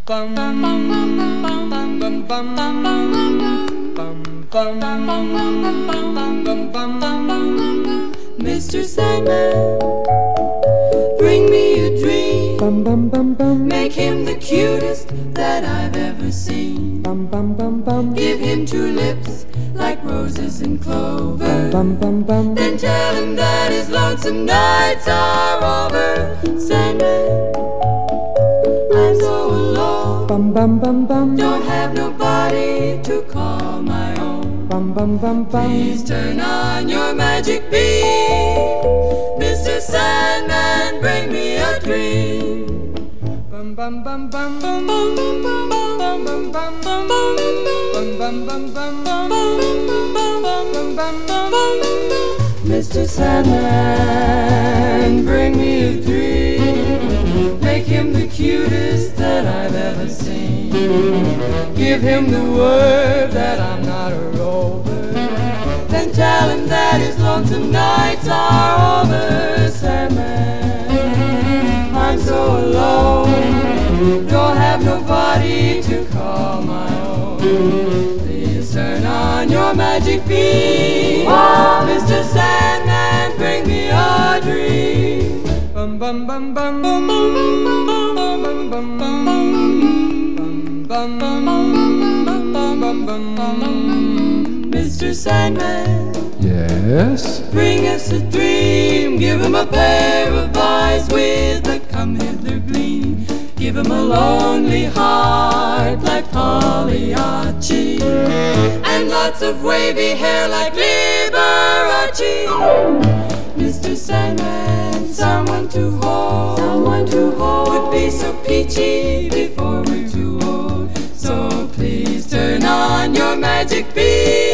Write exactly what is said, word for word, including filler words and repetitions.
bum bum bum bum bum bum bum. Mister Sandman, bring me a dream. Bum bum bum bum. Make him the cutest that I've ever seen. Bum bum bum bum. Give him two lips like roses and clover. Bum bum bum. Then tell him that his lonesome nights are over. Sandman, I'm so alone. Bum bum bum bum. Don't have nobody to call my own. Bum bum bum bum. Please turn on your magic beam. Mister Sandman, bring me a dream. Bum bum bum bum bum bum bum bum bum bum bum bum bum bum bum bum bum. Mister Sandman, bring me a dream. Make him the cutest that I've ever seen. Give him the word that I'm not a rover. Then tell him that his lonesome nights are over. Sandman, I'm so alone. Don't have nobody to call my own. Please turn on your magic beam. Mister Sandman, bring me a dream. Bum bum bum bum bum bum bum bum bum bum bum bum bum bum. Mister Sandman, Yes? bring us a dream. Give him a pair of eyes with a come hither gleam. Give him a lonely heart like Pagliacci, and lots of wavy hair like Liberace. Mister Sandman, someone to hold, someone to hold would be so peachy before we're too old. So please turn on your magic beam.